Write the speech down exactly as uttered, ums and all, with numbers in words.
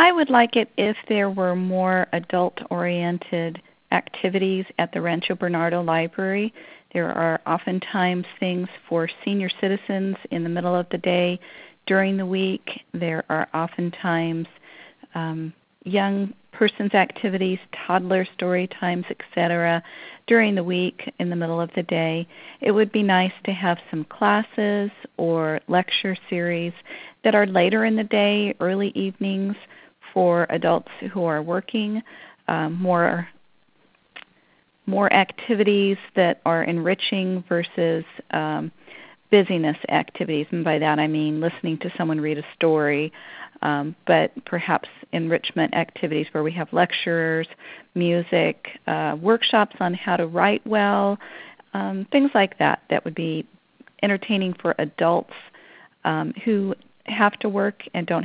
I would like it if there were more adult-oriented activities at the Rancho Bernardo Library. There are oftentimes things for senior citizens in the middle of the day. During the week, there are oftentimes um, young persons' activities, toddler story times, et cetera. During the week, in the middle of the day, it would be nice to have some classes or lecture series that are later in the day, early evenings, for adults who are working, um, more more activities that are enriching versus um, busyness activities. And by that I mean listening to someone read a story, um, but perhaps enrichment activities where we have lectures, music, uh, workshops on how to write well, um, things like that that would be entertaining for adults um, who have to work and don't